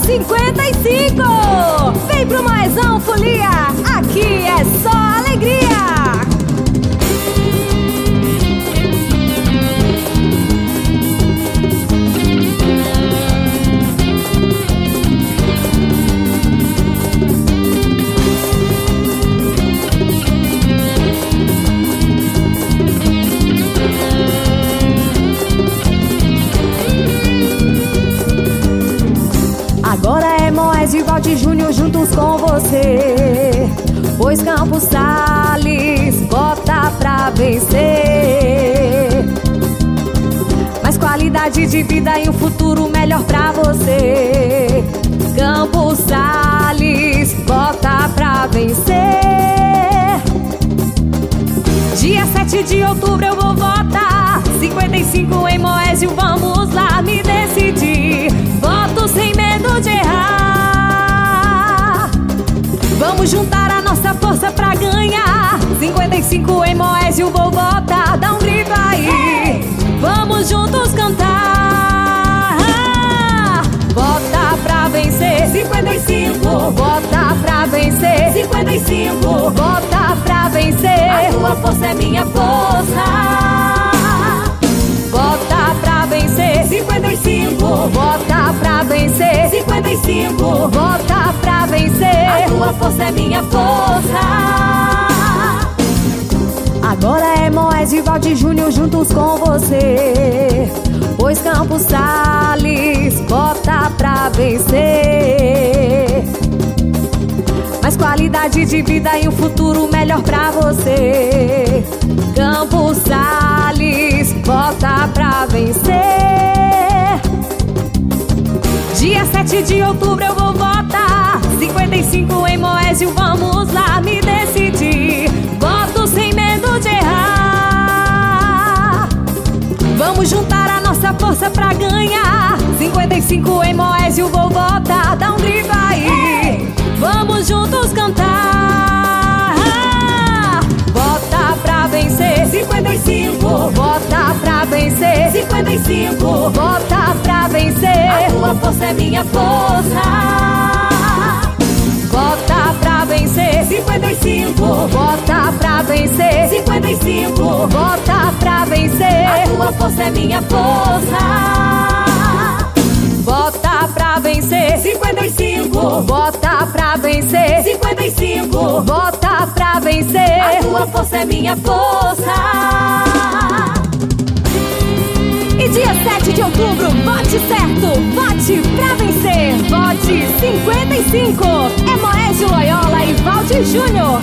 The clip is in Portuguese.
55. Vem pro Moezão, folia, aqui é só alegria. Agora é Moés e Valdir Júnior juntos com você, pois Campos Sales bota pra vencer. Mais qualidade de vida e um futuro melhor pra você. Campos Sales bota pra vencer. Dia 7 de outubro eu vou votar 55 em Moésio, vamos lá me decidir. Voto sem medo de errar. Vamos juntar a nossa força pra ganhar. 55 em Moésio vou votar, dá um grito aí. Vamos juntos cantar. Vota pra vencer 55. Vota pra vencer 55. Vota pra vencer. A tua força é minha força. Vota pra vencer 55. Vota pra vencer 55. Vota pra vencer. A tua força é minha força. Agora é Moés e Valdir Júnior juntos com você, pois Campos Sales bota pra vencer. Mais qualidade de vida e um futuro melhor pra você. Campos Sales bota pra vencer. Dia 7 de outubro eu vou votar 55 em Moésio, vamos lá me decidir. Voto sem medo de errar. Vamos juntar a nossa força pra ganhar. 55 em Moésio vou votar, dá um grito aí. Vamos juntos cantar. Vota pra vencer 55. Vota pra vencer 55. Vota pra vencer. A tua força é minha força. Vota pra vencer 55. Vota pra vencer 55. Vota pra vencer. A tua força é minha força. Vota pra vencer 55. Vota pra vencer 55. Vota pra vencer. A tua força é minha força. E dia 7 de outubro, vote certo, vote pra vencer. Vote 55. É Moésio Loyola e Valdir Júnior.